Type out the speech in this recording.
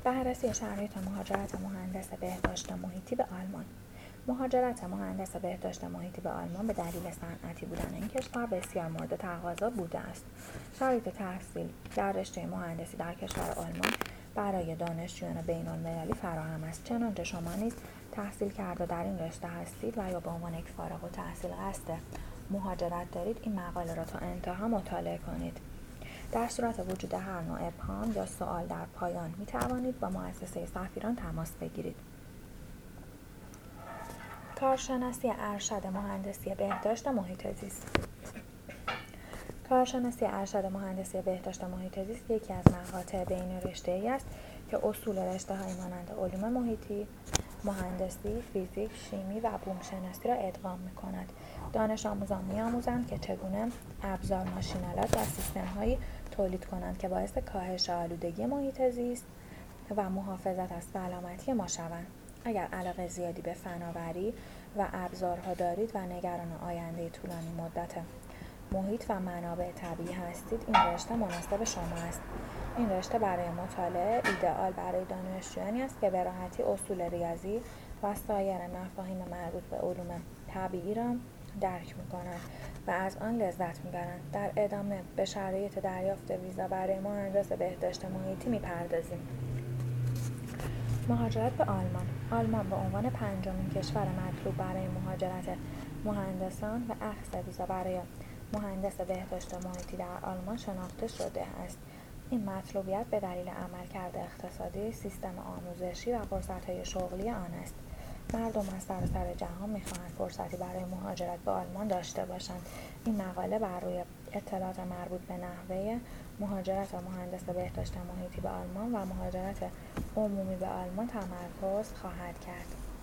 بررسی شرایط مهاجرت مهندس بهداشت محیطی به آلمان. مهاجرت مهندس بهداشت محیطی به آلمان به دلیل صنعتی بودن این کشور بسیار مورد تقاضا بوده است. شرایط تحصیل در رشته مهندسی در کشور آلمان برای دانشجویان بین‌المللی فراهم است. چنانچه شما نیز تحصیل کرده در این رشته هستید و یا به عنوان یک فارغ التحصیل قصد مهاجرت دارید، این مقاله را تا انتها مطالعه کنید. در صورت وجود هر نوع ابهام یا سوال در پایان می توانید با مؤسسه سفیران تماس بگیرید. کارشناسی ارشد مهندسی بهداشت محیط زیست. کارشناسی ارشد مهندسی بهداشت محیط زیست یکی از مقاطع بین رشته‌ای است که اصول رشته‌های مانند علوم محیطی، مهندسی، فیزیک، شیمی و بوم شناسی را ادغام می‌کند. دانش آموزان می‌آموزند که چگونه ابزار، ماشین‌آلات و سیستم‌هایی تولید کنند که باعث کاهش آلودگی محیط زیست و محافظت از سلامتی ما شوند. اگر علاقه زیادی به فناوری و ابزارها دارید و نگران آینده طولانی مدت محیط و منابع طبیعی هستید، این رشته مناسب شما است. این رشته برای مطالعه ایدئال برای دانشجویانی است که به راحتی اصول ریاضی و سایر مفاهیم مربوط به علوم طبیعی را درک می‌کنند و از آن لذت می‌برند. در ادامه به شرایط دریافت ویزا برای مهندس بهداشت محیطی می‌پردازیم. مهاجرت به آلمان. آلمان به عنوان پنجمین کشور مطلوب برای مهاجرت مهندسان و اخذ ویزا برای مهندس بهداشت محیطی در آلمان شناخته شده است. این مطلوبیت به دلیل عملکرد اقتصادی، سیستم آموزشی و فرصت‌های شغلی آن است. مردم از سراسر جهان می‌خواهند فرصتی برای مهاجرت به آلمان داشته باشند. این مقاله بر روی اطلاعات مربوط به نحوه مهاجرت مهندس بهداشت محیطی به آلمان و مهاجرت عمومی به آلمان تمرکز خواهد کرد.